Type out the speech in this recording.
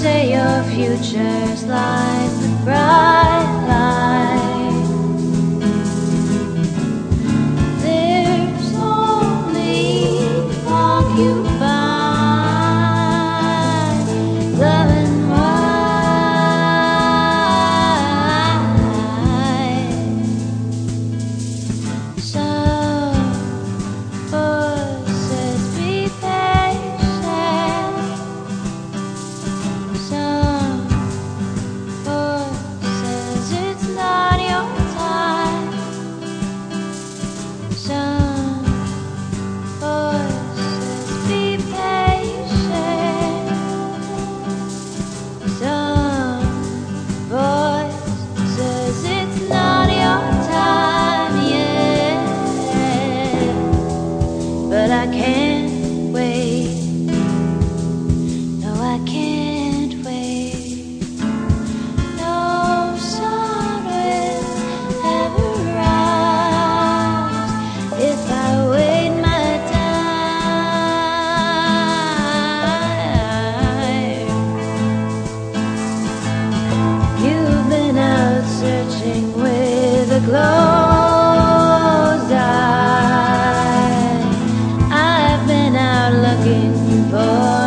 say your future's like the bright light. There's only porcupine love and wine. Some voices be patient. Some voices it's not your time. Some voices be patient. Some voices it's not your time yet. But I can't wait. No, I can't wait. No sun will ever rise if I wait my time. You've been out searching with a closed eye. I've been out looking for